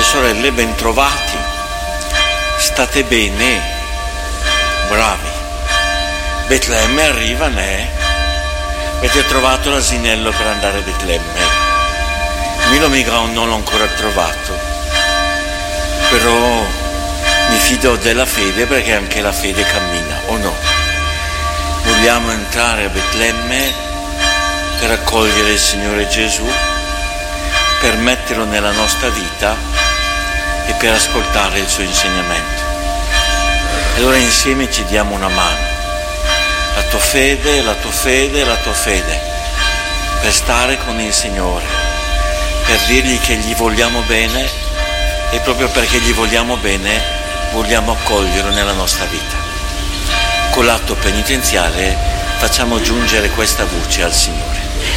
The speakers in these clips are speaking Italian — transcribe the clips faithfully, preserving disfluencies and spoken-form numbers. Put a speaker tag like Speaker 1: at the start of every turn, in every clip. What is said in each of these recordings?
Speaker 1: e sorelle, bentrovati. State bene? Bravi. Betlemme arriva, né? Avete trovato l'asinello per andare a Betlemme? Milo Migron non l'ho ancora trovato, però mi fido della fede, perché anche la fede cammina, o no? Vogliamo entrare a Betlemme per accogliere il Signore Gesù, per metterlo nella nostra vita e per ascoltare il suo insegnamento. Allora insieme ci diamo una mano, la tua fede, la tua fede, la tua fede, per stare con il Signore, per dirgli che gli vogliamo bene, e proprio perché gli vogliamo bene vogliamo accoglierlo nella nostra vita. Con l'atto penitenziale facciamo giungere questa voce al Signore.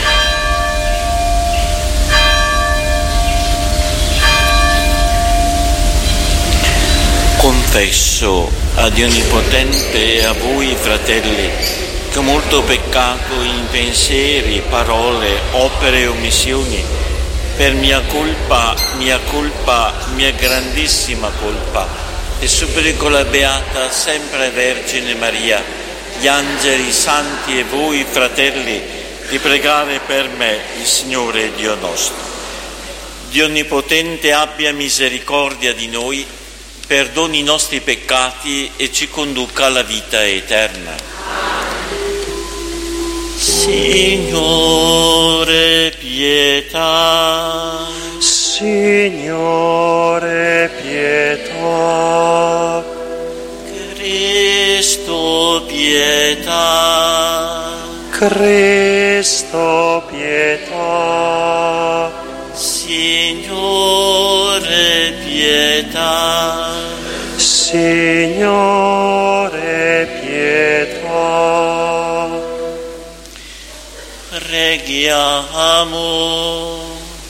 Speaker 1: Confesso a Dio Onnipotente e a voi, fratelli, che ho molto peccato in pensieri, parole, opere e omissioni, per mia colpa, mia colpa, mia grandissima colpa, e supplico la Beata sempre Vergine Maria, gli angeli, i santi e voi, fratelli, di pregare per me il Signore Dio nostro. Dio Onnipotente abbia misericordia di noi, perdoni i nostri peccati e ci conduca alla vita eterna. Signore, pietà.
Speaker 2: Signore, pietà.
Speaker 1: Cristo, pietà.
Speaker 2: Cristo, pietà.
Speaker 1: Signore, pietà.
Speaker 2: Signore, pietà.
Speaker 1: Preghiamo.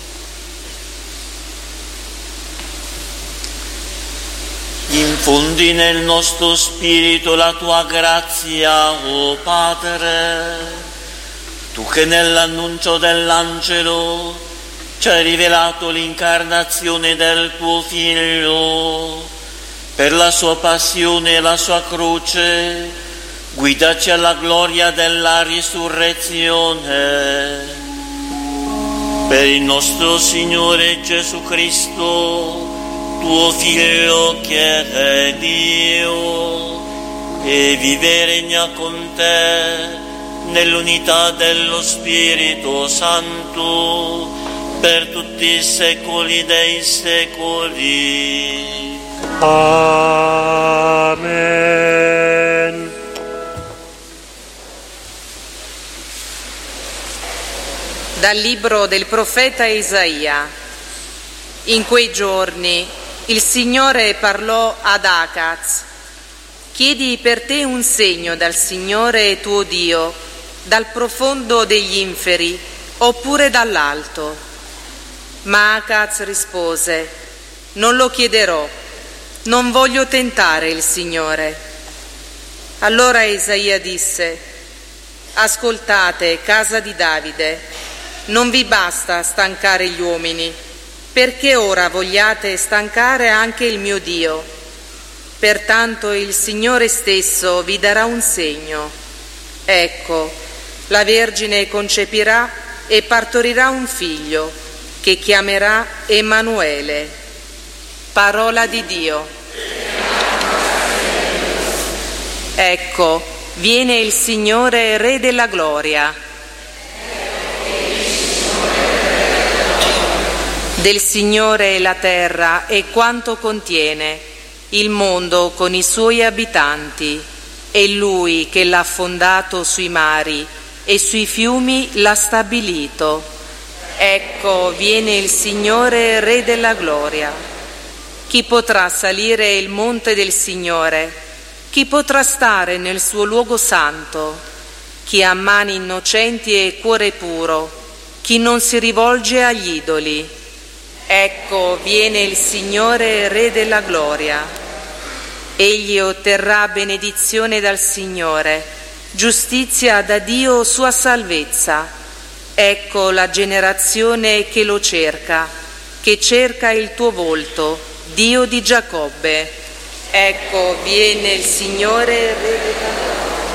Speaker 1: Infondi nel nostro spirito la tua grazia, o Padre, tu che nell'annuncio dell'angelo ci hai rivelato l'incarnazione del tuo Figlio. Per la sua passione e la sua croce, guidaci alla gloria della risurrezione. Per il nostro Signore Gesù Cristo, tuo Figlio che è Dio, e vive e regna con te nell'unità dello Spirito Santo, per tutti i secoli dei secoli.
Speaker 2: Amen.
Speaker 3: Dal libro del profeta Isaia. In quei giorni il Signore parlò ad Acaz: chiedi per te un segno dal Signore tuo Dio, dal profondo degli inferi, oppure dall'alto. Ma Acaz rispose: non lo chiederò, non voglio tentare il Signore. Allora Isaia disse: ascoltate, casa di Davide, non vi basta stancare gli uomini, perché ora vogliate stancare anche il mio Dio. Pertanto il Signore stesso vi darà un segno. Ecco, la Vergine concepirà e partorirà un figlio, che chiamerà Emanuele. Parola di Dio. Ecco, viene il Signore, Re della gloria. Del Signore è la terra e quanto contiene, il mondo con i suoi abitanti. È Lui che l'ha fondato sui mari e sui fiumi l'ha stabilito. Ecco, viene il Signore, Re della gloria. Chi potrà salire il monte del Signore? Chi potrà stare nel suo luogo santo? Chi ha mani innocenti e cuore puro, chi non si rivolge agli idoli. Ecco, viene il Signore, Re della gloria. Egli otterrà benedizione dal Signore, giustizia da Dio sua salvezza. Ecco la generazione che lo cerca, che cerca il tuo volto, Dio di Giacobbe. Ecco, viene il Signore, Re della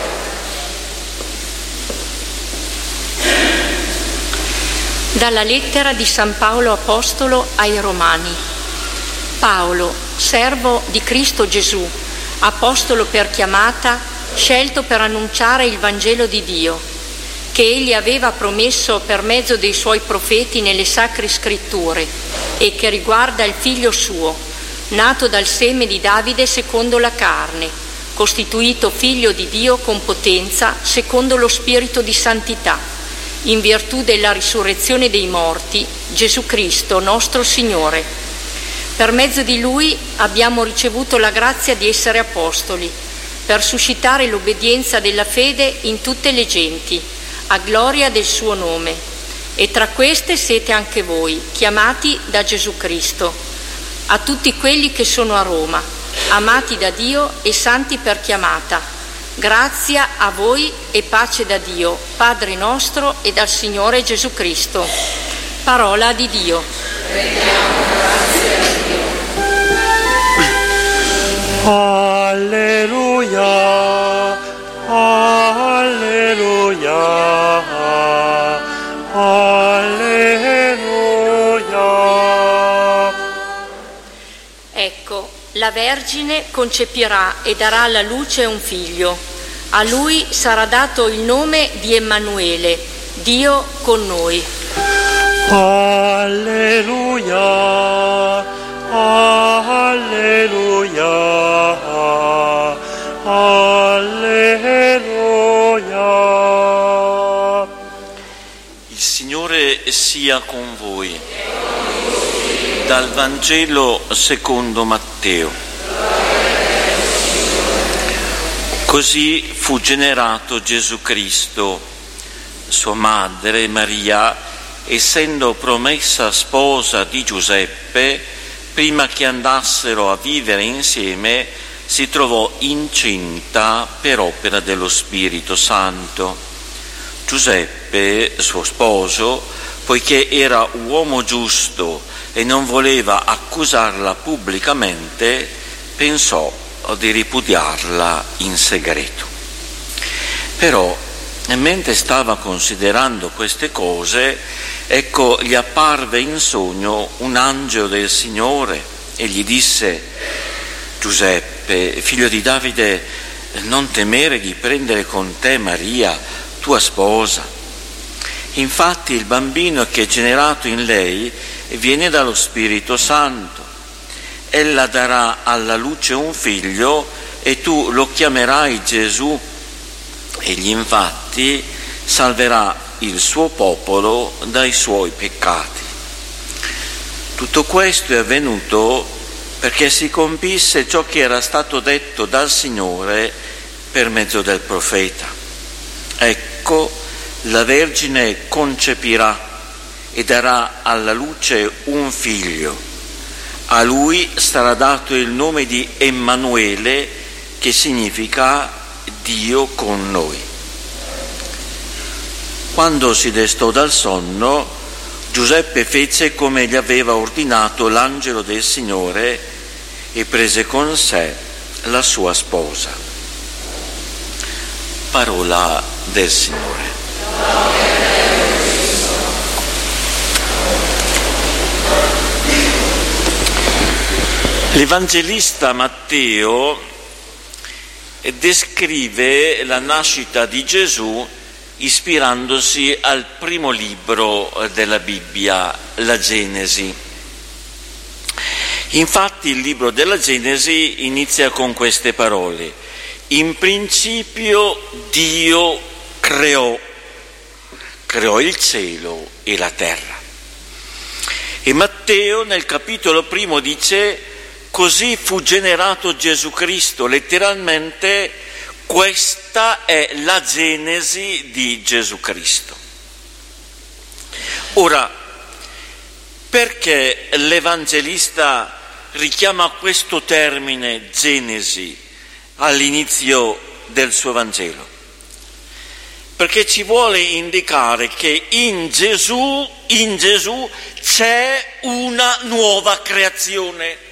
Speaker 4: Dalla lettera di San Paolo Apostolo ai Romani. Paolo, servo di Cristo Gesù, apostolo per chiamata, scelto per annunciare il Vangelo di Dio, che egli aveva promesso per mezzo dei suoi profeti nelle sacre scritture e che riguarda il figlio suo, nato dal seme di Davide secondo la carne, costituito figlio di Dio con potenza secondo lo spirito di santità, in virtù della risurrezione dei morti, Gesù Cristo nostro Signore. Per mezzo di Lui abbiamo ricevuto la grazia di essere apostoli, per suscitare l'obbedienza della fede in tutte le genti, a gloria del suo nome. E tra queste siete anche voi, chiamati da Gesù Cristo. A tutti quelli che sono a Roma, amati da Dio e santi per chiamata, grazia a voi e pace da Dio, Padre nostro, e dal Signore Gesù Cristo. Parola di Dio.
Speaker 3: Rendiamo grazie a Dio.
Speaker 2: Alleluia, alleluia, alleluia.
Speaker 4: Ecco, la Vergine concepirà e darà alla luce un figlio. A lui sarà dato il nome di Emanuele, Dio con noi.
Speaker 2: Alleluia, alleluia, alleluia.
Speaker 1: Il Signore sia con voi. Dal Vangelo secondo Matteo. Così fu generato Gesù Cristo. Sua madre Maria, essendo promessa sposa di Giuseppe, prima che andassero a vivere insieme, si trovò incinta per opera dello Spirito Santo. Giuseppe, suo sposo, poiché era uomo giusto e non voleva accusarla pubblicamente, pensò di ripudiarla in segreto. Però, mentre stava considerando queste cose, ecco, gli apparve in sogno un angelo del Signore e gli disse: Giuseppe, figlio di Davide, non temere di prendere con te Maria, tua sposa. Infatti il bambino che è generato in lei viene dallo Spirito Santo. Ella darà alla luce un figlio e tu lo chiamerai Gesù. Egli infatti salverà il suo popolo dai suoi peccati. Tutto questo è avvenuto perché si compisse ciò che era stato detto dal Signore per mezzo del profeta. Ecco, la Vergine concepirà e darà alla luce un figlio. A lui sarà dato il nome di Emanuele, che significa Dio con noi. Quando si destò dal sonno, Giuseppe fece come gli aveva ordinato l'angelo del Signore e prese con sé la sua sposa. Parola del Signore. L'Evangelista Matteo descrive la nascita di Gesù ispirandosi al primo libro della Bibbia, la Genesi. Infatti il libro della Genesi inizia con queste parole: in principio Dio creò, creò il cielo e la terra. E Matteo nel capitolo primo dice: così fu generato Gesù Cristo. Letteralmente questa è la genesi di Gesù Cristo. Ora, perché l'Evangelista richiama questo termine genesi all'inizio del suo Vangelo? perché ci vuole indicare che in Gesù, in Gesù c'è una nuova creazione.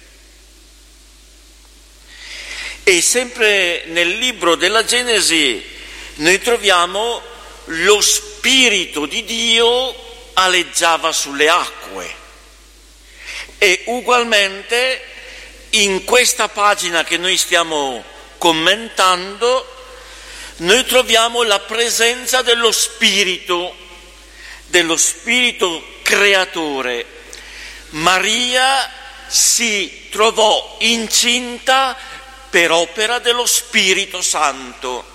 Speaker 1: E sempre nel libro della Genesi noi troviamo lo Spirito di Dio aleggiava sulle acque. E ugualmente in questa pagina che noi stiamo commentando noi troviamo la presenza dello Spirito, dello Spirito creatore. Maria si trovò incinta per opera dello Spirito Santo.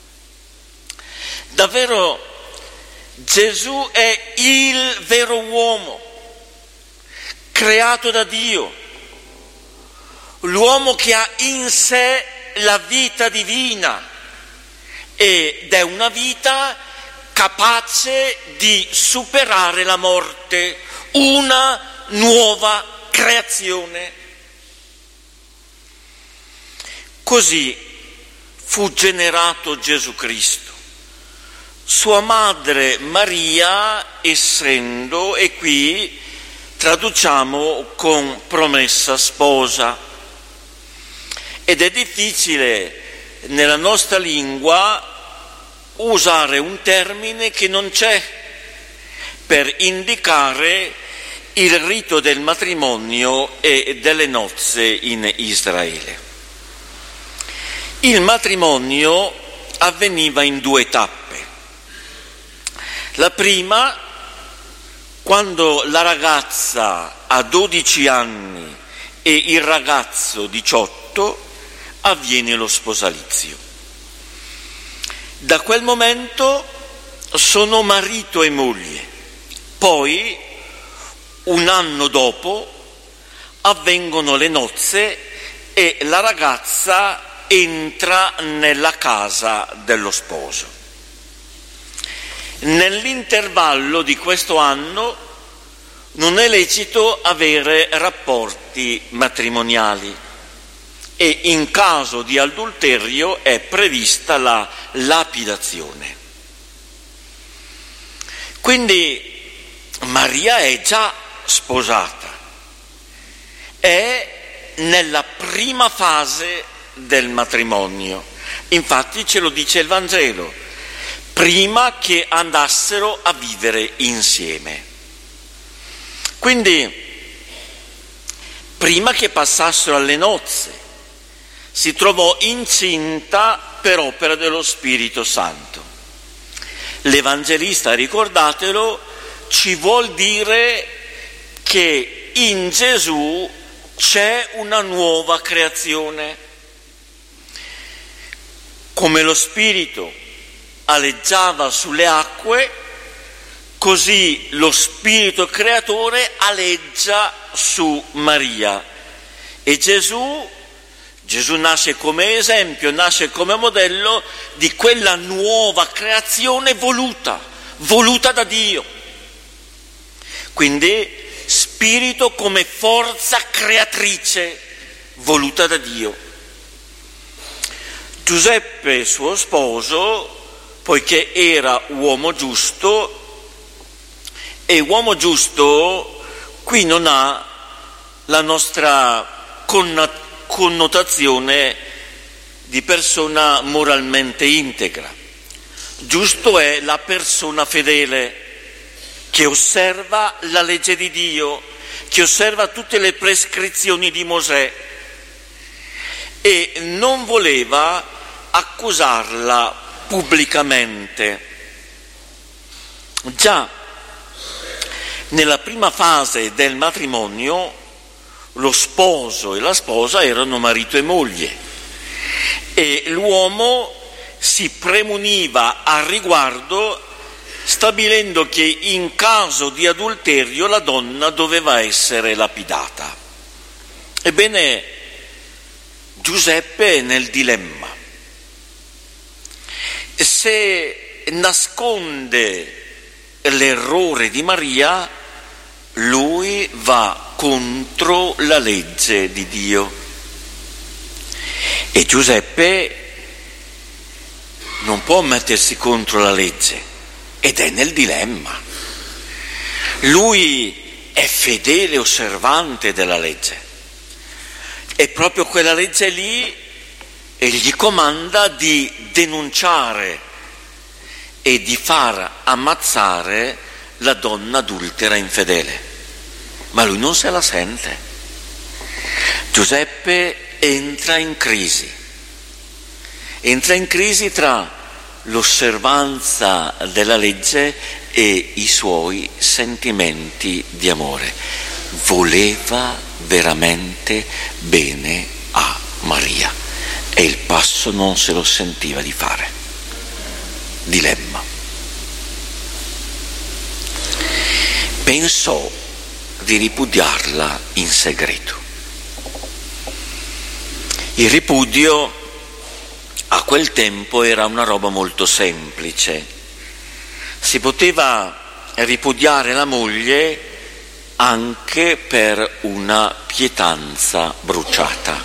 Speaker 1: Davvero Gesù è il vero uomo, creato da Dio, l'uomo che ha in sé la vita divina ed è una vita capace di superare la morte, una nuova creazione. Così fu generato Gesù Cristo. Sua madre Maria, essendo, e qui traduciamo con promessa sposa. Ed è difficile nella nostra lingua usare un termine che non c'è per indicare il rito del matrimonio e delle nozze in Israele. Il matrimonio avveniva in due tappe. La prima, quando la ragazza ha dodici anni e il ragazzo diciotto, avviene lo sposalizio. Da quel momento sono marito e moglie. Poi, un anno dopo, avvengono le nozze e la ragazza entra nella casa dello sposo. Nell'intervallo di questo anno non è lecito avere rapporti matrimoniali e in caso di adulterio è prevista la lapidazione. Quindi Maria è già sposata, è nella prima fase del matrimonio. Infatti ce lo dice il Vangelo, prima che andassero a vivere insieme. Quindi, prima che passassero alle nozze, si trovò incinta per opera dello Spirito Santo. L'Evangelista, ricordatelo, ci vuol dire che in Gesù c'è una nuova creazione. Come lo Spirito aleggiava sulle acque, così lo Spirito creatore aleggia su Maria. E Gesù, Gesù nasce come esempio, nasce come modello di quella nuova creazione voluta, voluta da Dio. Quindi Spirito come forza creatrice voluta da Dio. Giuseppe, suo sposo, poiché era uomo giusto, e uomo giusto qui non ha la nostra connotazione di persona moralmente integra. Giusto è la persona fedele che osserva la legge di Dio, che osserva tutte le prescrizioni di Mosè e non voleva accusarla pubblicamente. Già nella prima fase del matrimonio lo sposo e la sposa erano marito e moglie e l'uomo si premuniva al riguardo stabilendo che in caso di adulterio la donna doveva essere lapidata. Ebbene, Giuseppe è nel dilemma. Se nasconde l'errore di Maria, lui va contro la legge di Dio. E Giuseppe non può mettersi contro la legge ed è nel dilemma. Lui è fedele osservante della legge e proprio quella legge lì e gli comanda di denunciare e di far ammazzare la donna adultera infedele, ma lui non se la sente. Giuseppe entra in crisi, entra in crisi tra l'osservanza della legge e i suoi sentimenti di amore. Voleva veramente bene a Maria e il passo non se lo sentiva di fare. Dilemma. Pensò di ripudiarla in segreto. Il ripudio a quel tempo era una roba molto semplice. Si poteva ripudiare la moglie anche per una pietanza bruciata.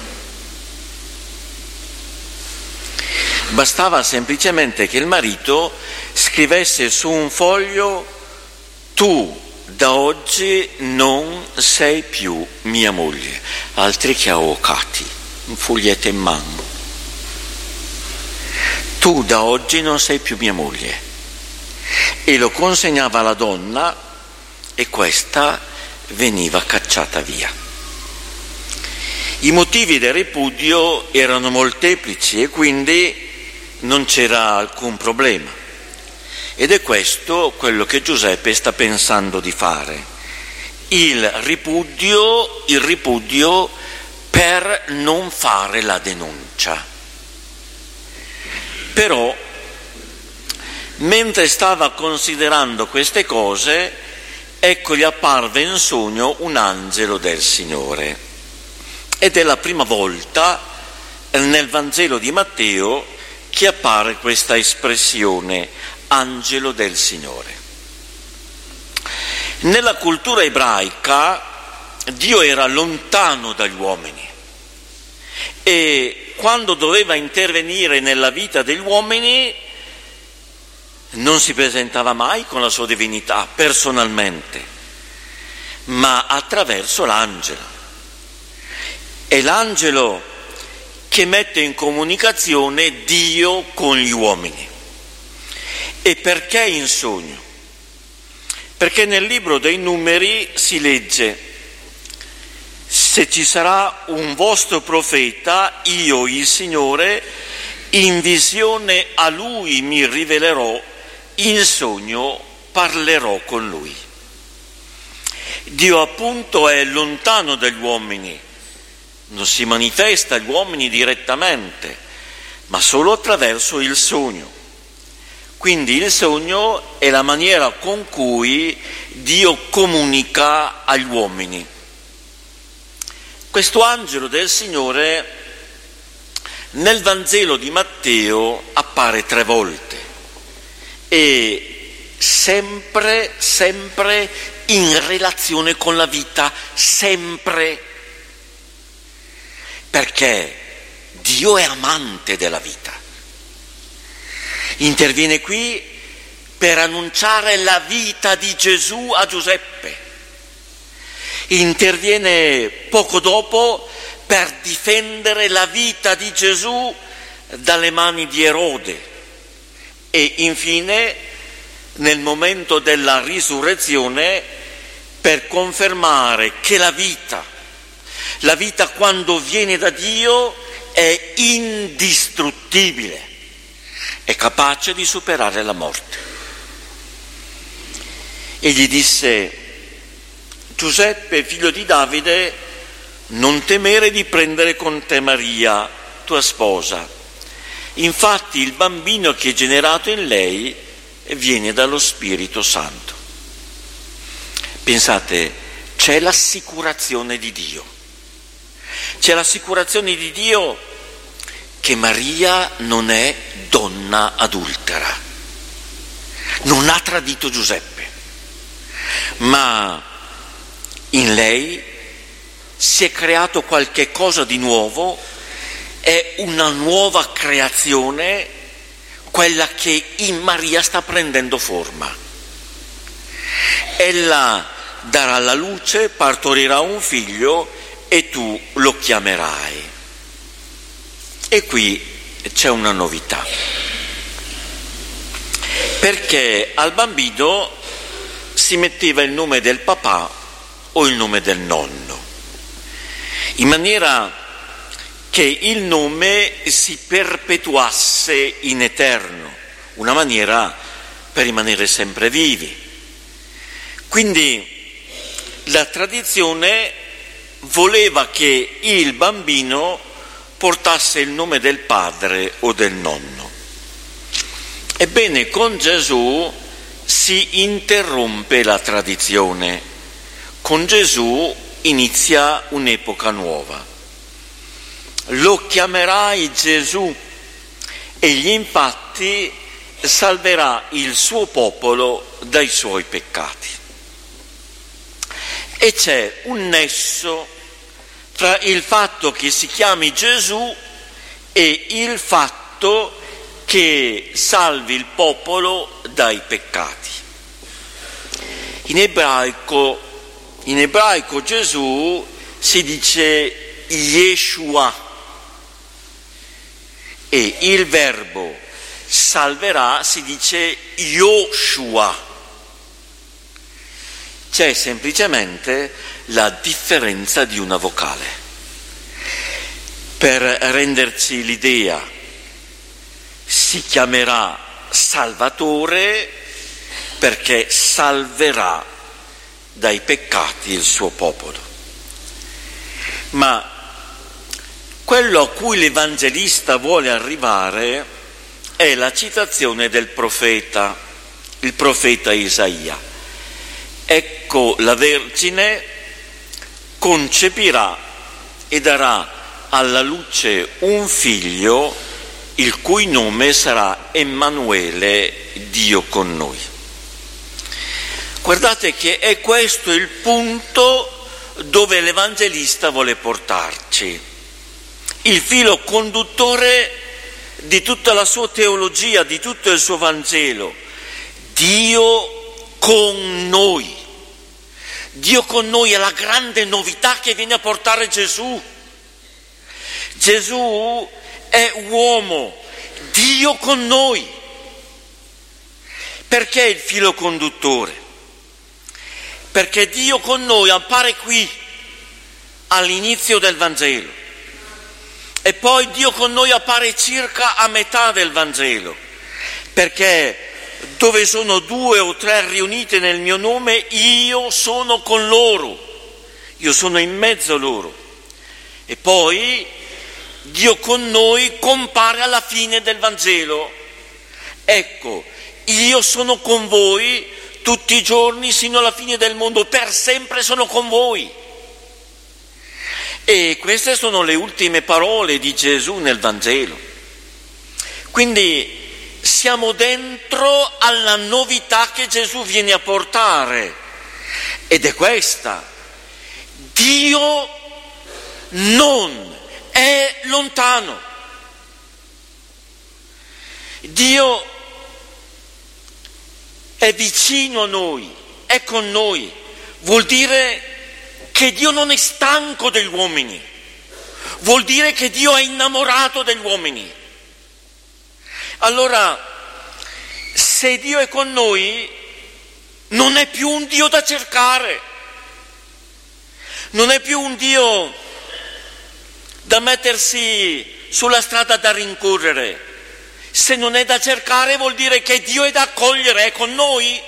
Speaker 1: Bastava semplicemente che il marito scrivesse su un foglio: tu da oggi non sei più mia moglie, altri che avvocati, un foglietto in mano. Tu da oggi non sei più mia moglie. E lo consegnava alla donna e questa veniva cacciata via. I motivi del ripudio erano molteplici e quindi non c'era alcun problema. Ed è questo quello che Giuseppe sta pensando di fare. Il ripudio, il ripudio per non fare la denuncia. Però, mentre stava considerando queste cose, ecco gli apparve in sogno un angelo del Signore. Ed è la prima volta nel Vangelo di Matteo che appare questa espressione, angelo del Signore. Nella cultura ebraica Dio era lontano dagli uomini e quando doveva intervenire nella vita degli uomini non si presentava mai con la sua divinità personalmente, ma attraverso l'angelo. È l'angelo che mette in comunicazione Dio con gli uomini. E perché in sogno? Perché nel libro dei Numeri si legge: se ci sarà un vostro profeta, io, il Signore, in visione a lui mi rivelerò, in sogno parlerò con lui. Dio appunto è lontano dagli uomini, non si manifesta agli uomini direttamente, ma solo attraverso il sogno. Quindi il sogno è la maniera con cui Dio comunica agli uomini. Questo angelo del Signore nel Vangelo di Matteo appare tre volte e sempre, sempre in relazione con la vita, sempre, perché Dio è amante della vita. Interviene qui per annunciare la vita di Gesù a Giuseppe. Interviene poco dopo per difendere la vita di Gesù dalle mani di Erode. E infine, nel momento della risurrezione, per confermare che la vita, la vita quando viene da Dio è indistruttibile, è capace di superare la morte. E gli disse: Giuseppe, figlio di Davide, non temere di prendere con te Maria, tua sposa. Infatti il bambino che è generato in lei viene dallo Spirito Santo. Pensate, c'è l'assicurazione di Dio. C'è l'assicurazione di Dio che Maria non è donna adultera, non ha tradito Giuseppe, ma in lei si è creato qualche cosa di nuovo, è una nuova creazione, quella che in Maria sta prendendo forma. Ella darà la luce, partorirà un figlio e tu lo chiamerai. E qui c'è una novità, perché al bambino si metteva il nome del papà o il nome del nonno, in maniera che il nome si perpetuasse in eterno, una maniera per rimanere sempre vivi. Quindi la tradizione voleva che il bambino portasse il nome del padre o del nonno. Ebbene, con Gesù si interrompe la tradizione. Con Gesù inizia un'epoca nuova. Lo chiamerai Gesù, egli infatti salverà il suo popolo dai suoi peccati. E c'è un nesso tra il fatto che si chiami Gesù e il fatto che salvi il popolo dai peccati. In ebraico, in ebraico Gesù si dice Yeshua e il verbo salverà si dice Yoshua. C'è semplicemente la differenza di una vocale. Per renderci l'idea, si chiamerà Salvatore perché salverà dai peccati il suo popolo. Ma quello a cui l'Evangelista vuole arrivare è la citazione del profeta, il profeta Isaia. Ecco, la Vergine concepirà e darà alla luce un figlio, il cui nome sarà Emanuele, Dio con noi. Guardate che è questo il punto dove l'Evangelista vuole portarci. Il filo conduttore di tutta la sua teologia, di tutto il suo Vangelo. Dio con noi. Dio con noi è la grande novità che viene a portare Gesù. Gesù è uomo, Dio con noi. Perché il filo conduttore? Perché Dio con noi appare qui, all'inizio del Vangelo, e poi Dio con noi appare circa a metà del Vangelo, perché dove sono due o tre riunite nel mio nome, io sono con loro, io sono in mezzo a loro. E poi Dio con noi compare alla fine del Vangelo. Ecco, io sono con voi tutti i giorni sino alla fine del mondo, per sempre sono con voi. E queste sono le ultime parole di Gesù nel Vangelo. Quindi siamo dentro alla novità che Gesù viene a portare, ed è questa: Dio non è lontano, Dio è vicino a noi, è con noi. Vuol dire che Dio non è stanco degli uomini, vuol dire che Dio è innamorato degli uomini. Allora, se Dio è con noi, non è più un Dio da cercare, non è più un Dio da mettersi sulla strada da rincorrere. Se non è da cercare, vuol dire che Dio è da accogliere, è con noi.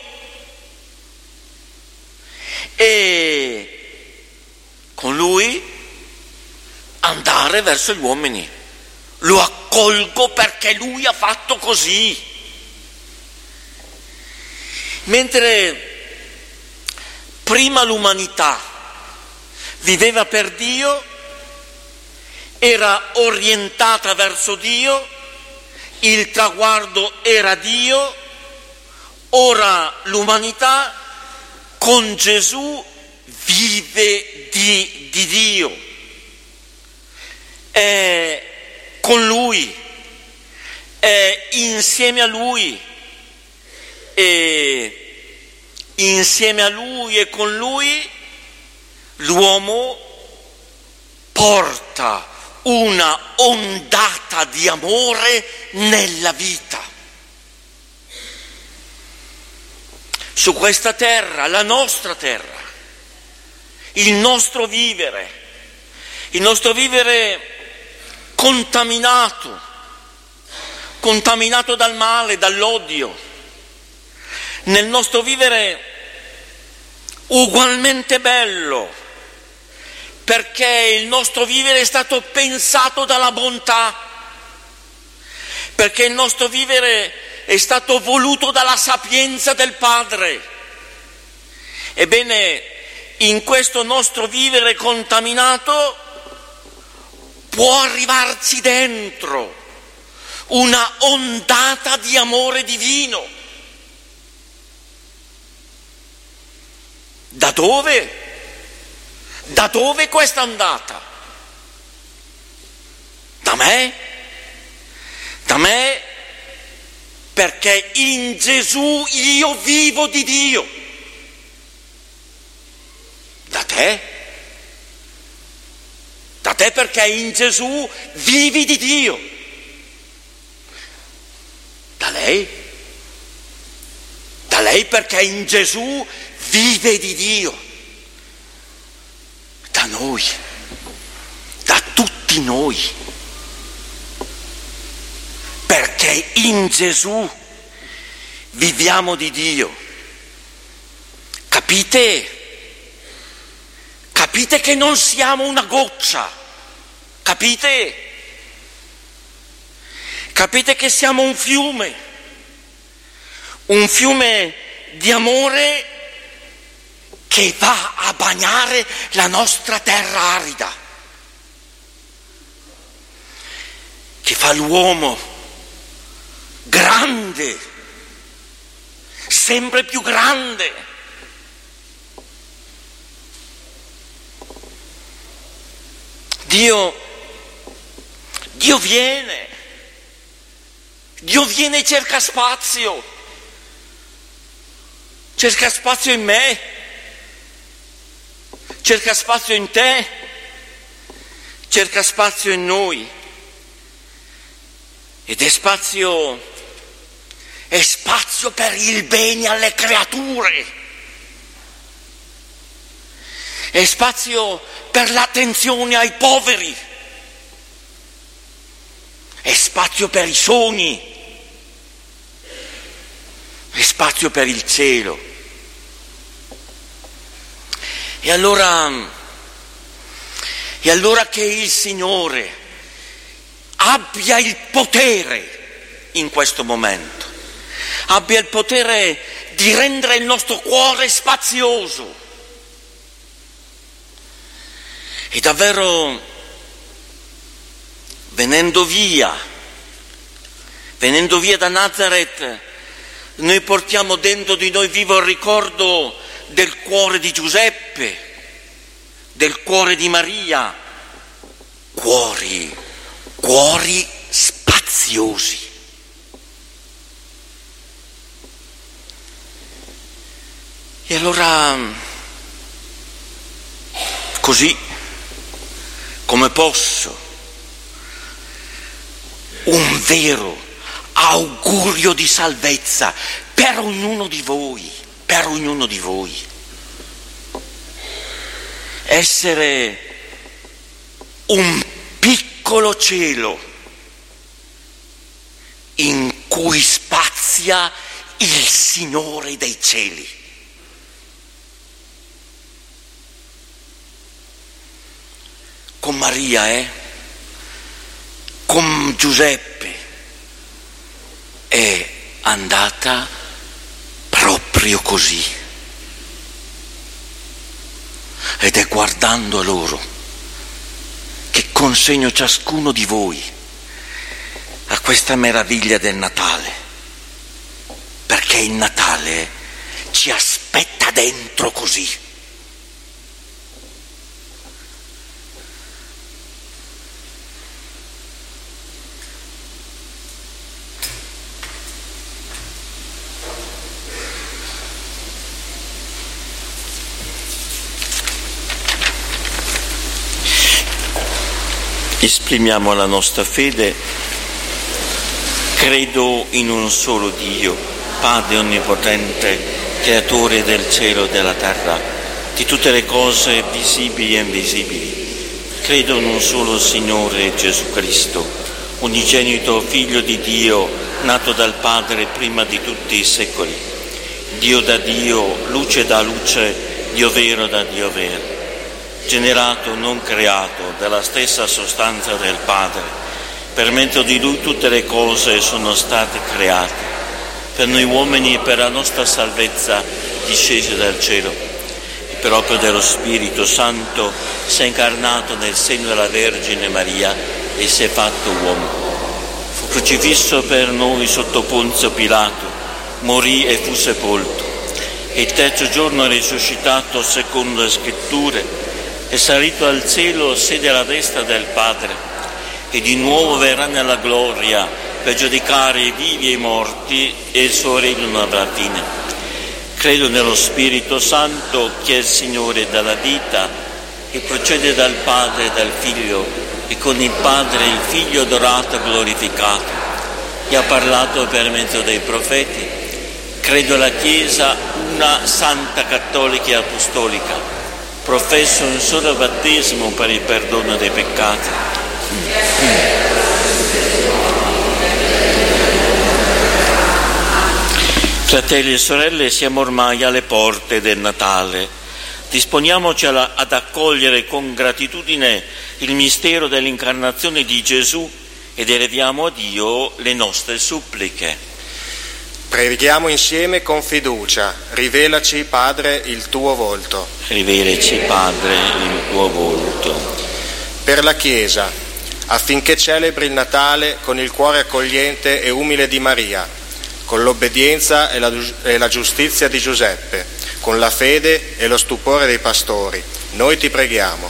Speaker 1: E con Lui andare verso gli uomini. Lo accolgo perché Lui ha fatto così. Mentre prima l'umanità viveva per Dio, era orientata verso Dio, il traguardo era Dio, ora l'umanità con Gesù vive di, di Dio, è con Lui, e insieme a Lui, e insieme a Lui e con Lui l'uomo porta una ondata di amore nella vita. Su questa terra, la nostra terra, il nostro vivere, il nostro vivere contaminato, contaminato dal male, dall'odio, nel nostro vivere ugualmente bello, perché il nostro vivere è stato pensato dalla bontà, perché il nostro vivere è stato voluto dalla sapienza del Padre. Ebbene, in questo nostro vivere contaminato può arrivarci dentro una ondata di amore divino. Da dove? Da dove questa ondata? Da me? Da me perché in Gesù io vivo di Dio. Da te? Da te perché in Gesù vivi di Dio. Da lei? Da lei perché in Gesù vive di Dio. Da noi, da tutti noi, perché in Gesù viviamo di Dio. Capite? Capite che non siamo una goccia? Capite? Capite che siamo un fiume, un fiume di amore che va a bagnare la nostra terra arida, che fa l'uomo grande, sempre più grande. Dio, Dio viene, Dio viene e cerca spazio, cerca spazio in me, cerca spazio in te, cerca spazio in noi. Ed è spazio, è spazio per il bene alle creature, è spazio per l'attenzione ai poveri, è spazio per i sogni, è spazio per il cielo. E allora, e allora che il Signore abbia il potere in questo momento, abbia il potere di rendere il nostro cuore spazioso. E davvero, venendo via, venendo via da Nazareth, noi portiamo dentro di noi vivo il ricordo del cuore di Giuseppe, del cuore di Maria, cuori, cuori spaziosi. E allora, così come posso, un vero augurio di salvezza per ognuno di voi, per ognuno di voi. Essere un piccolo cielo in cui spazia il Signore dei cieli. Con Maria, eh? Con Giuseppe è andata proprio così. Ed è guardando loro che consegno ciascuno di voi a questa meraviglia del Natale, perché il Natale ci aspetta dentro così. Esprimiamo la nostra fede. Credo in un solo Dio, Padre onnipotente, creatore del cielo e della terra, di tutte le cose visibili e invisibili. Credo in un solo Signore Gesù Cristo, unigenito Figlio di Dio, nato dal Padre prima di tutti i secoli. Dio da Dio, luce da luce, Dio vero da Dio vero. Generato, non creato, dalla stessa sostanza del Padre. Per mezzo di Lui tutte le cose sono state create. Per noi uomini e per la nostra salvezza discese dal cielo. E per opera dello Spirito Santo si è incarnato nel seno della Vergine Maria e si è fatto uomo. Fu crocifisso per noi sotto Ponzio Pilato, morì e fu sepolto. E il terzo giorno è risuscitato secondo le Scritture, è salito al cielo, siede alla destra del Padre, e di nuovo verrà nella gloria per giudicare i vivi e i morti, e il suo regno non avrà fine. Credo nello Spirito Santo, che è il Signore della vita, che procede dal Padre e dal Figlio, e con il Padre e il Figlio adorato e glorificato, che ha parlato per mezzo dei profeti. Credo alla Chiesa, una santa, cattolica e apostolica. Professo un solo battesimo per il perdono dei peccati. Fratelli e sorelle, siamo ormai alle porte del Natale. Disponiamoci alla, ad accogliere con gratitudine il mistero dell'incarnazione di Gesù ed eleviamo a Dio le nostre suppliche.
Speaker 5: Preghiamo insieme con fiducia. Rivelaci, Padre, il tuo volto.
Speaker 1: Rivelaci, Padre, il tuo volto.
Speaker 5: Per la Chiesa, affinché celebri il Natale con il cuore accogliente e umile di Maria, con l'obbedienza e la, e la giustizia di Giuseppe, con la fede e lo stupore dei pastori, noi ti preghiamo.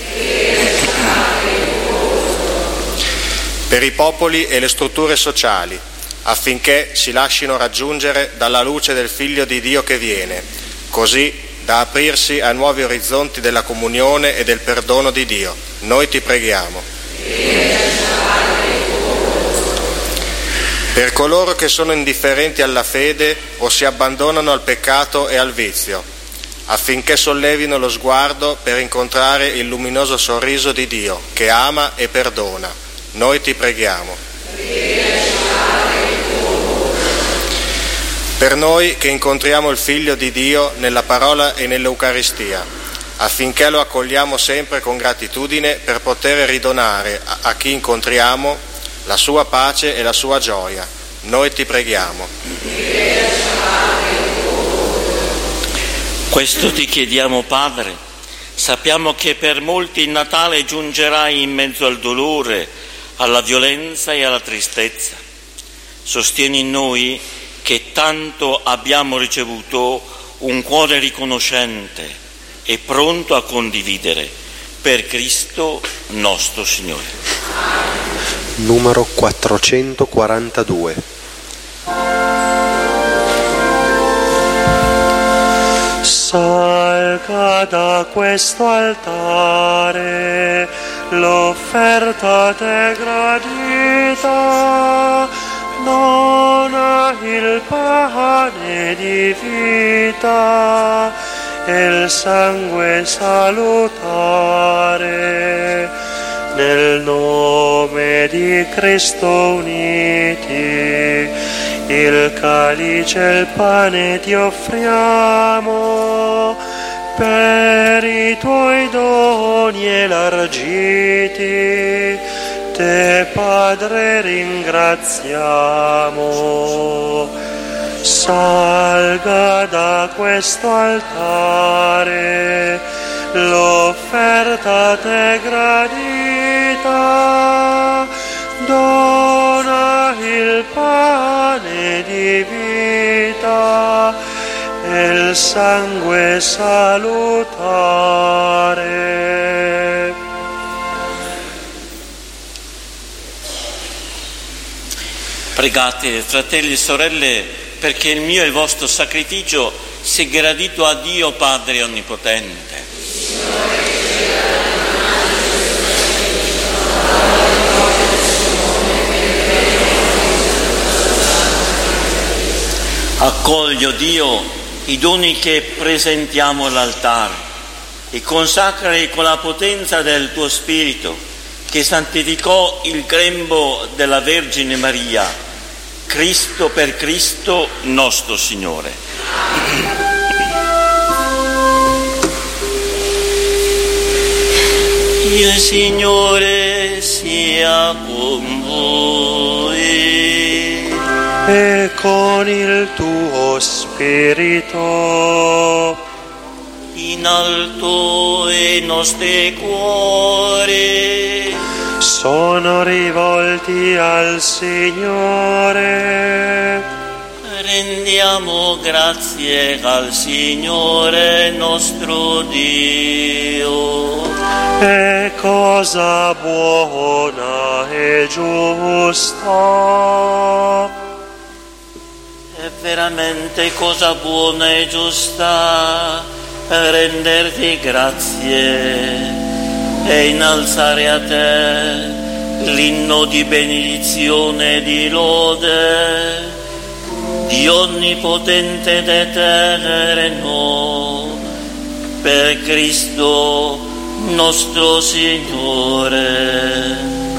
Speaker 5: Per i popoli e le strutture sociali, affinché si lascino raggiungere dalla luce del Figlio di Dio che viene, così da aprirsi a nuovi orizzonti della comunione e del perdono di Dio. Noi ti preghiamo. Per coloro che sono indifferenti alla fede o si abbandonano al peccato e al vizio, affinché sollevino lo sguardo per incontrare il luminoso sorriso di Dio, che ama e perdona. Noi ti preghiamo. Per noi che incontriamo il Figlio di Dio nella parola e nell'Eucaristia, affinché lo accogliamo sempre con gratitudine per poter ridonare a, a chi incontriamo la sua pace e la sua gioia. Noi ti preghiamo.
Speaker 1: Questo ti chiediamo, Padre. Sappiamo che per molti il Natale giungerai in mezzo al dolore, alla violenza e alla tristezza. Sostieni in noi che tanto abbiamo ricevuto un cuore riconoscente e pronto a condividere, per Cristo nostro Signore.
Speaker 6: Numero quattrocentoquarantadue.
Speaker 2: Salga da questo altare l'offerta te gradita, dona il pane di vita e il sangue salutare. Nel nome di Cristo uniti, il calice e il pane ti offriamo, per i tuoi doni elargiti, te Padre ringraziamo. Salga da questo altare l'offerta te gradita, dona il pane di vita e il sangue salutare.
Speaker 1: Pregate, fratelli e sorelle, perché il mio e il vostro sacrificio sia gradito a Dio Padre Onnipotente. Accogli, o Dio, i doni che presentiamo all'altare e consacrali con la potenza del tuo Spirito, che santificò il grembo della Vergine Maria, Cristo per Cristo nostro Signore. Il Signore sia con voi.
Speaker 2: E con il tuo spirito.
Speaker 1: In alto i nostri cuori
Speaker 2: sono rivolti al Signore.
Speaker 1: Rendiamo grazie al Signore nostro Dio.
Speaker 2: È cosa buona e giusta.
Speaker 1: È veramente cosa buona e giusta renderti grazie e innalzare a te l'inno di benedizione e di lode di onnipotente ed eterno per Cristo nostro Signore.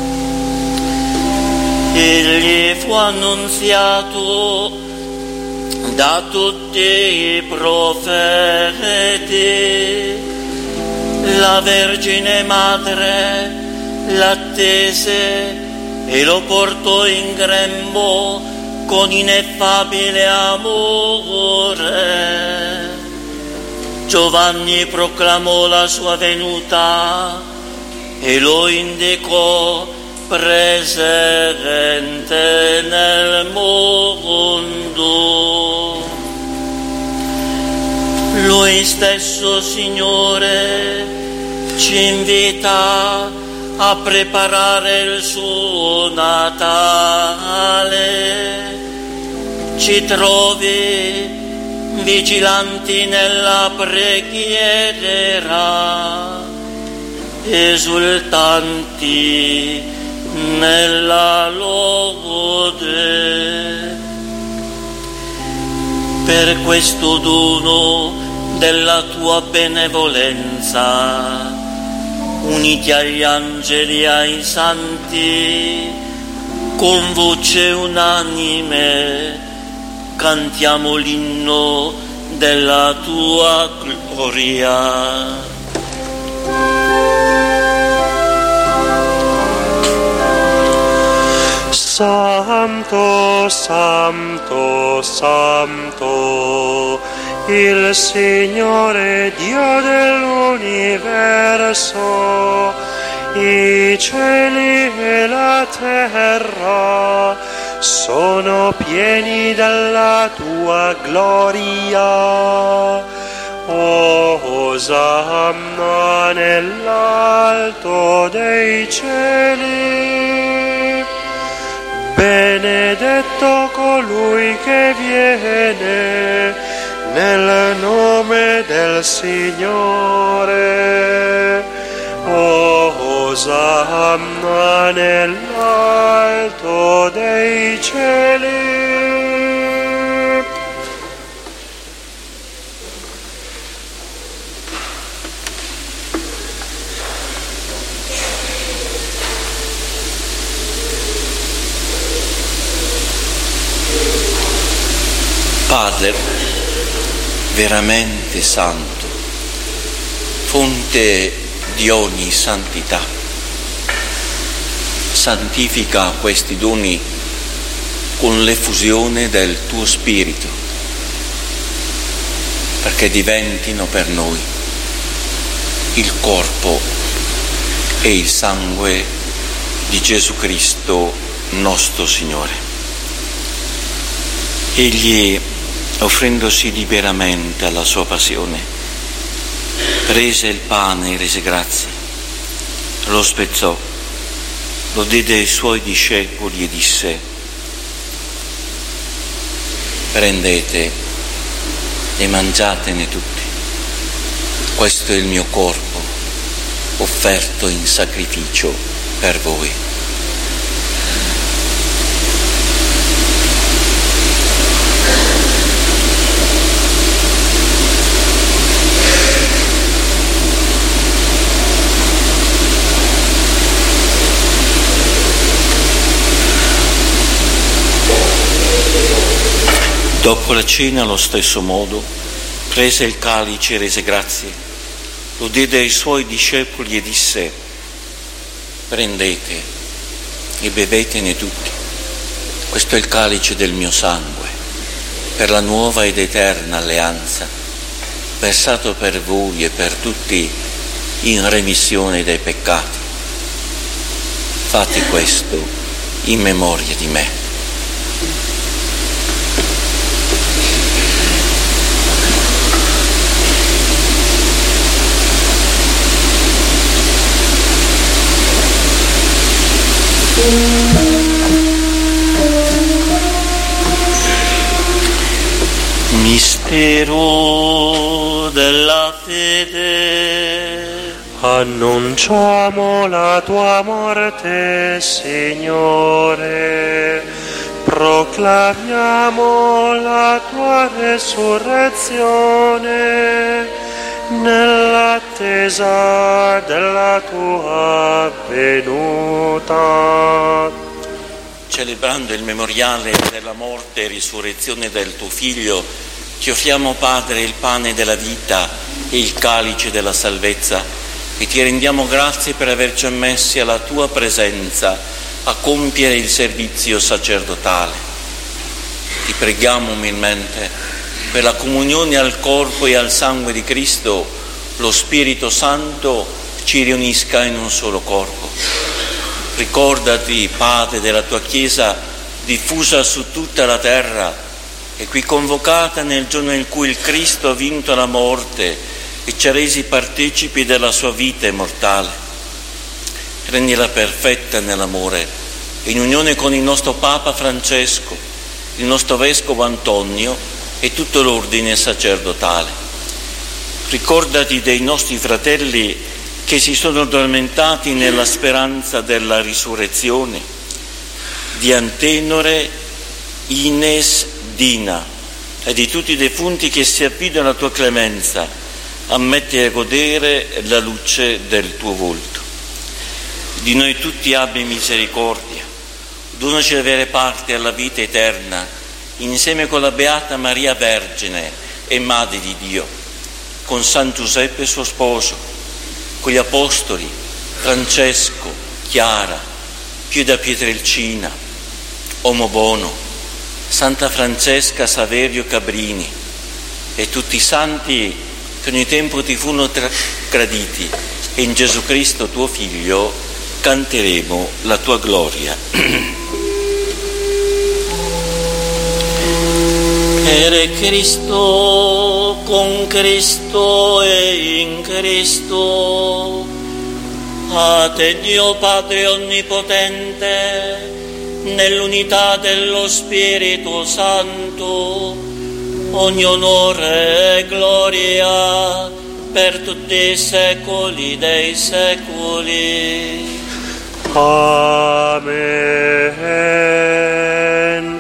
Speaker 1: Egli fu annunziato da tutti i profeti, la Vergine Madre l'attese e lo portò in grembo con ineffabile amore. Giovanni proclamò la sua venuta e lo indicò presente nel mondo. Lui stesso, Signore, ci invita a preparare il suo Natale. Ci trovi vigilanti nella preghiera, esultanti nella lode. Per questo dono della tua benevolenza, uniti agli angeli e ai santi, con voce unanime cantiamo l'inno della tua gloria.
Speaker 2: Santo, santo, santo, il Signore Dio dell'universo, i cieli e la terra sono pieni della tua gloria. Osanna nell'alto dei cieli. Benedetto colui che viene nel nome del Signore. Osanna nell'alto dei cieli.
Speaker 1: Padre veramente santo, fonte di ogni santità, santifica questi doni con l'effusione del tuo Spirito, perché diventino per noi il corpo e il sangue di Gesù Cristo nostro Signore. Egli, offrendosi liberamente alla sua passione, prese il pane e rese grazie, lo spezzò, lo diede ai suoi discepoli e disse: prendete e mangiatene tutti, questo è il mio corpo offerto in sacrificio per voi. Dopo la cena, allo stesso modo, prese il calice e rese grazie, lo diede ai suoi discepoli e disse: prendete e bevetene tutti, questo è il calice del mio sangue, per la nuova ed eterna alleanza, versato per voi e per tutti in remissione dei peccati. Fate questo in memoria di me. Mistero della fede.
Speaker 2: Annunciamo la tua morte, Signore, proclamiamo la tua resurrezione nell'attesa della tua venuta.
Speaker 1: Celebrando il memoriale della morte e risurrezione del tuo Figlio, ti offriamo, Padre, il pane della vita e il calice della salvezza, e ti rendiamo grazie per averci ammessi alla tua presenza a compiere il servizio sacerdotale. Ti preghiamo umilmente per la comunione al corpo e al sangue di Cristo, lo Spirito Santo ci riunisca in un solo corpo. Ricordati, Padre, della tua Chiesa diffusa su tutta la terra e qui convocata nel giorno in cui il Cristo ha vinto la morte e ci ha resi partecipi della sua vita immortale. Rendila perfetta nell'amore, in unione con il nostro Papa Francesco, il nostro Vescovo Antonio e tutto l'ordine sacerdotale. Ricordati dei nostri fratelli che si sono addormentati nella speranza della risurrezione, di Antenore, Ines, Dina e di tutti i defunti che si affidano alla tua clemenza, ammetti a godere la luce del tuo volto. Di noi tutti abbi misericordia, donaci di avere parte alla vita eterna, insieme con la Beata Maria Vergine e Madre di Dio, con San Giuseppe suo sposo, con gli Apostoli, Francesco, Chiara, Pio da Pietrelcina, Omo Bono, Santa Francesca Saverio Cabrini e tutti i santi che ogni tempo ti furono tra- graditi, e in Gesù Cristo tuo Figlio canteremo la tua gloria. Per Cristo, con Cristo e in Cristo, a te Dio Padre Onnipotente, nell'unità dello Spirito Santo, ogni onore e gloria per tutti i secoli dei secoli.
Speaker 2: Amen.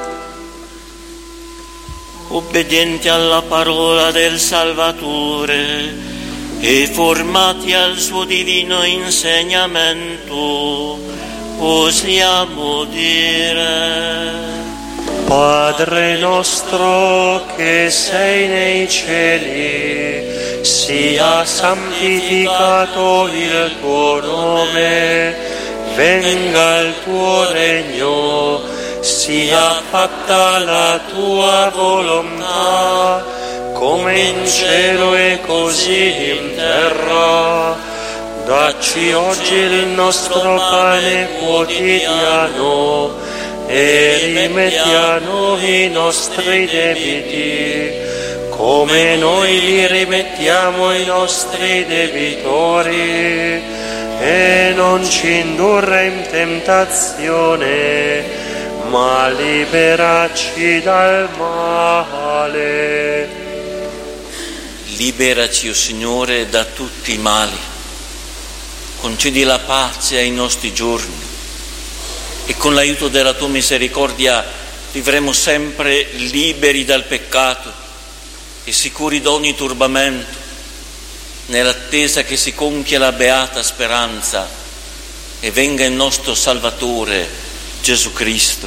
Speaker 1: Obbedienti alla parola del Salvatore e formati al suo divino insegnamento, possiamo dire:
Speaker 2: Padre nostro che sei nei cieli, sia santificato il tuo nome, venga il tuo regno, sia fatta la tua volontà, come in cielo e così in terra. Dacci oggi il nostro pane quotidiano e rimetti a noi i nostri debiti, come noi li rimettiamo ai nostri debitori, e non ci indurre in tentazione, ma liberaci dal male.
Speaker 1: Liberaci, o Signore, da tutti i mali. concedi la pace ai nostri giorni e con l'aiuto della tua misericordia vivremo sempre liberi dal peccato e sicuri da ogni turbamento, nell'attesa che si compia la beata speranza e venga il nostro Salvatore Gesù Cristo.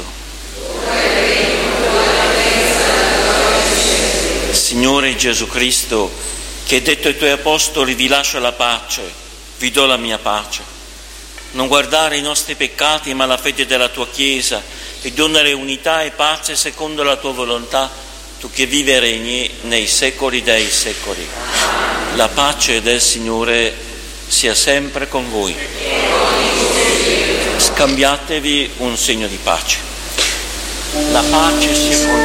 Speaker 1: Signore Gesù Cristo, che hai detto ai tuoi apostoli: vi lascio la pace, vi do la mia pace. Non guardare i nostri peccati ma la fede della tua Chiesa e donare unità e pace secondo la tua volontà, tu che vivi e regni nei secoli dei secoli. La pace del Signore sia sempre con voi. Scambiatevi un segno di pace. La pace sia con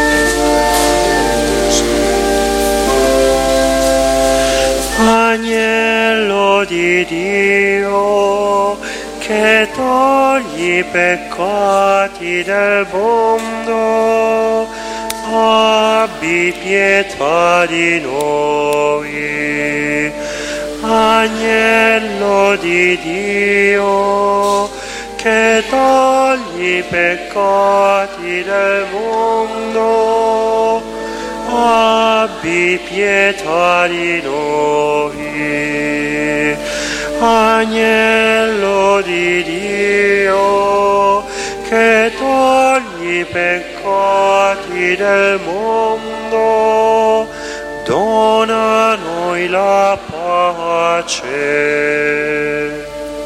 Speaker 1: te.
Speaker 2: Agnello di Dio, che togli i peccati del mondo, abbi pietà di noi. Agnello di Dio, che togli i peccati del mondo, abbi pietà di noi. Agnello di Dio, che togli i peccati del mondo, dona a noi la pace.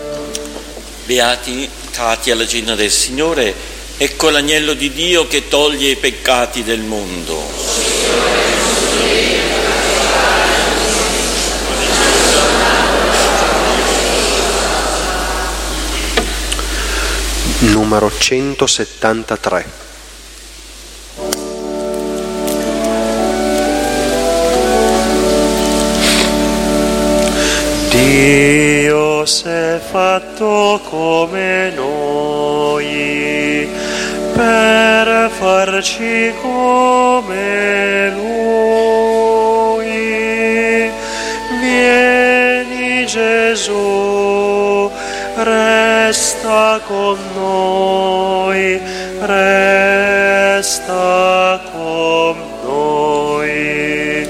Speaker 1: Beati alla Regina del Signore, ecco l'agnello di Dio che toglie i peccati del mondo.
Speaker 6: Numero centosettantatré.
Speaker 2: Dio s'è fatto come noi per farci come Lui. Vieni Gesù, resta con noi, resta con noi.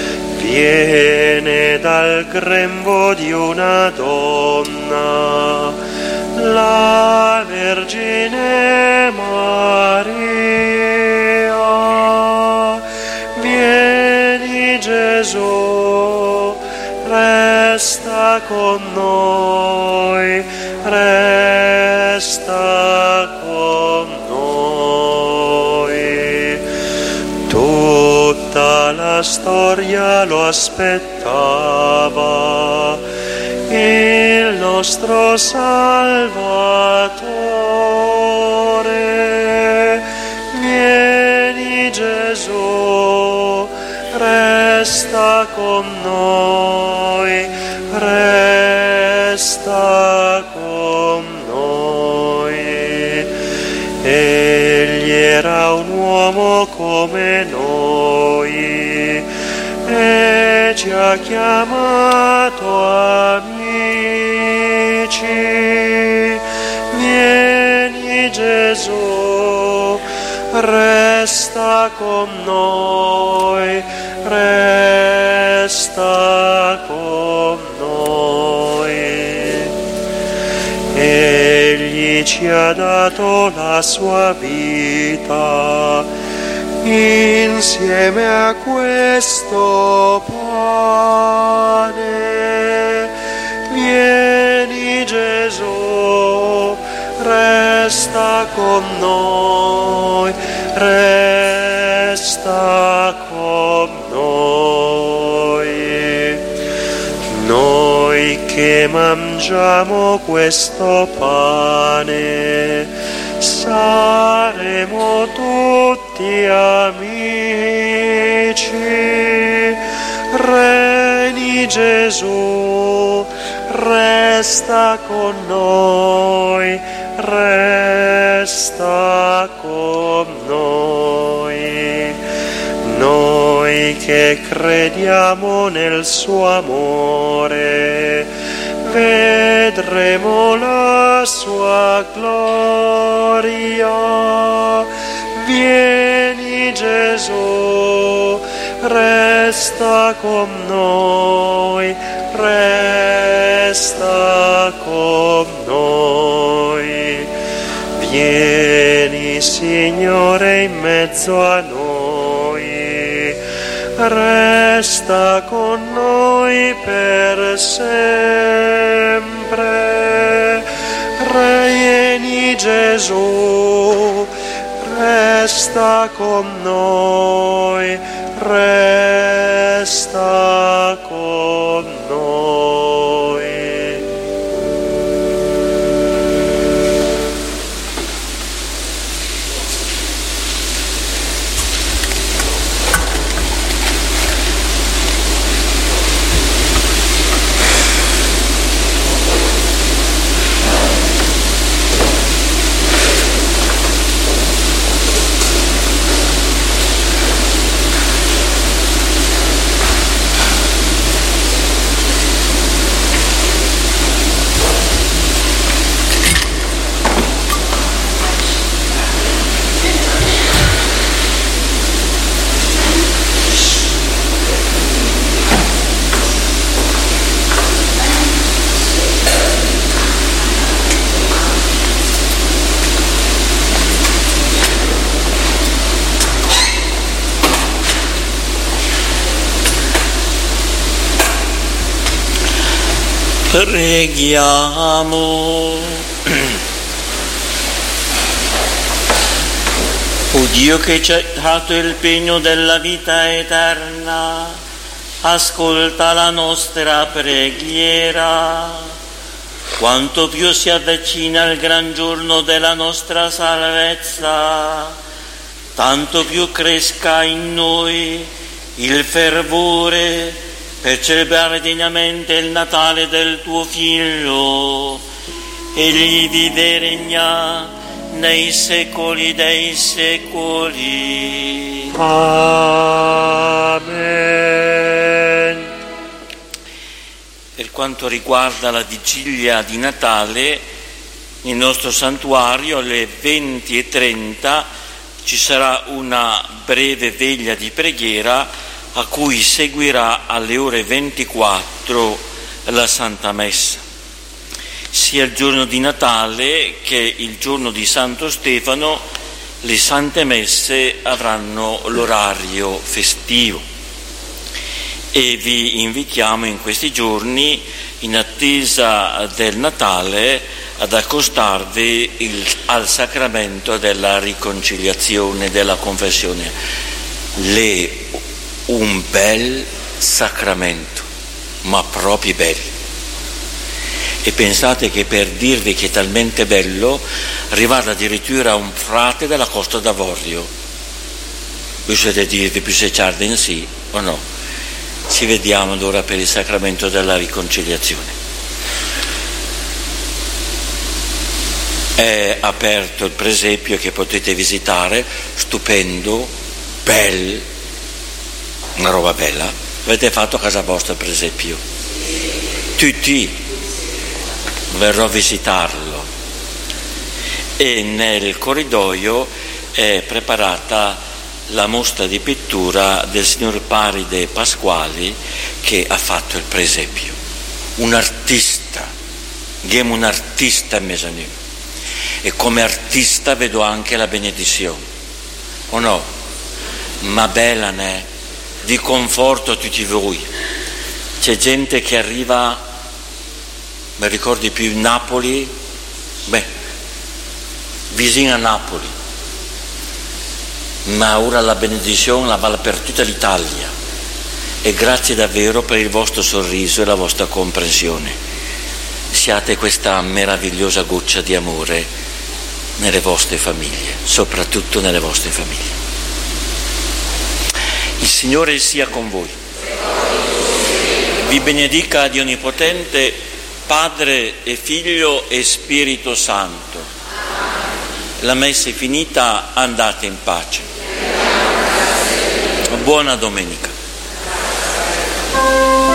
Speaker 2: Viene dal grembo di una donna, la Vergine Maria. Vieni Gesù, resta con noi, resta con noi. Tutta la storia lo aspettava, il nostro Salvatore. Vieni Gesù, resta con noi, resta con noi. Egli era un uomo come noi e ci ha chiamato amici. Vieni Gesù, resta con noi, resta con noi. Egli ci ha dato la sua vita insieme a questo pane. Vieni Gesù, resta con noi, resta con noi. Noi che mangiamo questo pane saremo tutti amici. Regni Gesù, resta con noi, resta con noi. Noi che crediamo nel suo amore, vedremo la sua gloria. Vieni Gesù, resta con noi, resta con noi. Vieni Signore in mezzo a noi, resta con noi per sempre. Vieni Gesù, resta con noi, resta con noi.
Speaker 1: Preghiamo. O Dio che ci hai dato il pegno della vita eterna, ascolta la nostra preghiera. Quanto più si avvicina il gran giorno della nostra salvezza, tanto più cresca in noi il fervore per celebrare degnamente il Natale del tuo Figlio. Egli vive e regna nei secoli dei secoli.
Speaker 2: Amen.
Speaker 1: Per quanto riguarda la vigilia di Natale, nel nostro santuario alle venti e trenta ci sarà una breve veglia di preghiera a cui seguirà alle ore ventiquattro la Santa Messa. Sia il giorno di Natale che il giorno di Santo Stefano le Sante Messe avranno l'orario festivo e vi invitiamo in questi giorni, in attesa del Natale, ad accostarvi il, al sacramento della riconciliazione, della confessione. Le un bel sacramento, ma proprio bello. E pensate che per dirvi che è talmente bello, arrivare addirittura un frate della Costa d'Avorio. Bisogna dirvi più se c'arde in sì o no. Ci vediamo allora per il sacramento della riconciliazione. È aperto il presepio che potete visitare, stupendo, bello, una roba bella. Avete fatto a casa vostra per esempio? Tutti. Verrò a visitarlo. E nel corridoio è preparata la mostra di pittura del signor Paride Pasquali, che ha fatto il presepio. Un artista. Abbiamo un artista a Mesanù. E come artista vedo anche la benedizione. O no? Ma bella ne è. Di conforto a tutti voi. C'è gente che arriva, mi ricordi più Napoli, beh, vicino a Napoli, ma ora la benedizione la vale per tutta l'Italia e grazie davvero per il vostro sorriso e la vostra comprensione. Siate questa meravigliosa goccia di amore nelle vostre famiglie, soprattutto nelle vostre famiglie. Il Signore sia con voi. Vi benedica Dio Onnipotente, Padre e Figlio e Spirito Santo. La messa è finita, andate in pace. Buona domenica.